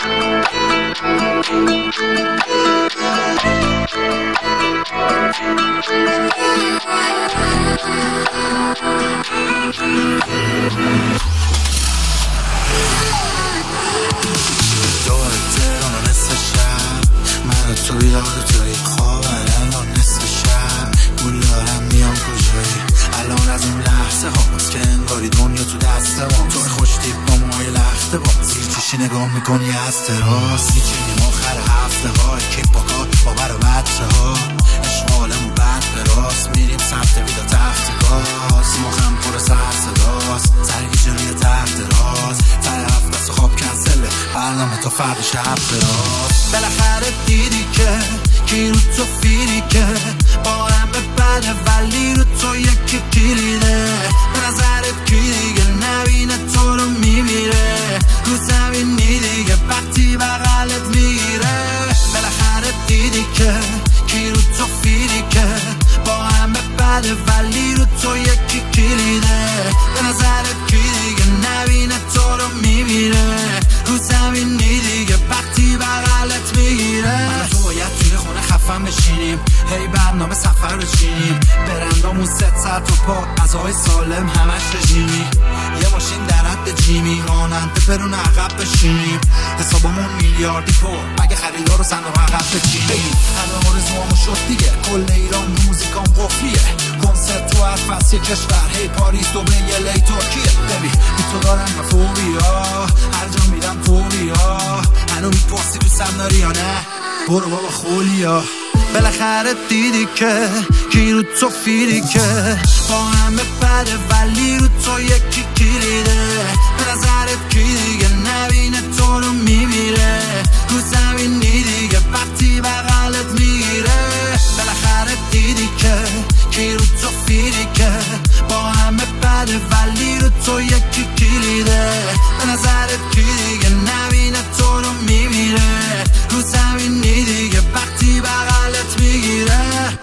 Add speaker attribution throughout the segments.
Speaker 1: دور تهران و نصف شب من و تو بیدار توی خواب الان نصف شب گول دارم میام کجایی الان از این لحظه هاست که انگاری دنیا تو دست ما توی خوش تیپ با موهای لخته باز زیر چشی نگاه میکنی از تراس میچینیم آخر هفته ها کیپ با کار با بر و بچه ها عشق عالم و بند به راست میریم سمت ویدا تخت گاز مخم پر سر صداست سرگیجه روی تحت راز تر هفت دست خواب کنسله برنامه تا فرد شب دراز بالاخره دیدی که کی رو تو فیری که با همه بده ولی رو تو یکی کلیده به نظرت کی دیگه نبینه تو رو میمیره رو زمینی دیگه وقتی بغلت میگیره بالاخره دیدی که کی رو تو فیری که با همه بده ولی رو تو یکی کلیده به نظرت کی دیگه نبینه تو رو میمیره رو زمینی دیگه وقتی بغلت میگیره من تو باید توی خونه خفن بشینیم هی برنامه سفر بچینیم برندامون 3 ساعت و پا غذاهای سالم همش رژیمی یه ماشین در حد جیمی راننده برون عقب بشینیم حسابمون میلیاردی پر اگه خریدار رو صندوق عقب بچینیم همه آرزوامو شد دیگه کل ایران موزیکام قفلیه کنسرت تو هر فصل کشور هی پاریس دبی لی ترکیه ببین بی تو دارم مفوریا هر جا میرم فوریا هنو میپرسی دوستم داری یا نه برو بابا خولیا بالاخره دیدی که کی رو تو فیری که با همه بده ولی رو تو یکی کلیده به نظرت کی دیگه نبینه تو رو میمیره رو زمینی دیگه وقتی بغلت میگیره بالاخره دیدی که کی رو تو فیری که با همه بده ولی رو تو یکی کلیده به نظرت کی دیگه نبینه تو رو میمیره رو زمینی دیگه وقتی بغلت میگیره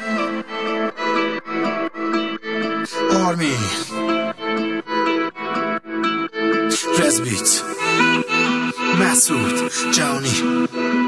Speaker 1: آرمی رزبیت مسعود جانی